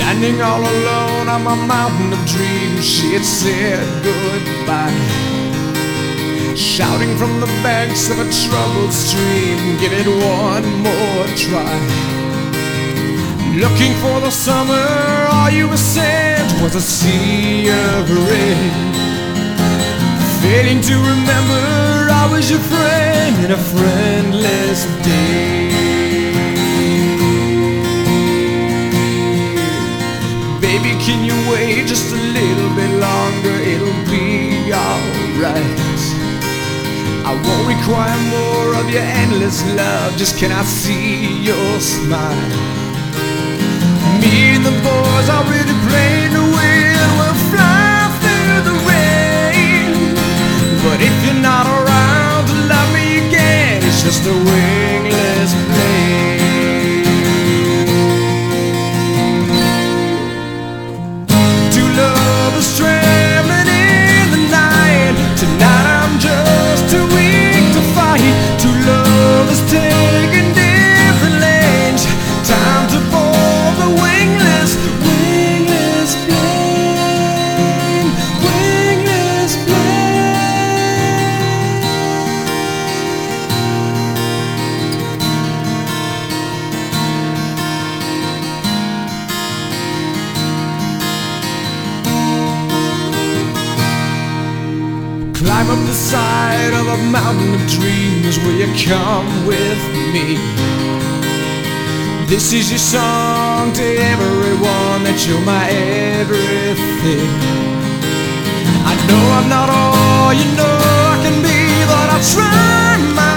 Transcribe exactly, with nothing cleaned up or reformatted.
Standing all alone on my mountain of dreams, she had said goodbye. Shouting from the banks of a troubled stream, give it one more try. Looking for the summer, all you were sent was a sea of rain. Failing to remember I was your friend in a friendless day. Baby, can you wait just a little bit longer? It'll be alright. I won't require more of your endless love, just can I see your smile? Me and the boys are really playing the wind, we'll fly through the rain. But if you're not around to love me again, it's just a wingless plane. Two lovers traveling in the night, tonight I'm just too weak to fight. Two lovers taking different lanes, time to board the wingless, wingless plane, wingless plane. Climb up the side of a mountain of dreams, will you come with me? This is your song to everyone, that you're my everything. I know I'm not all you know I can be, but I'll try my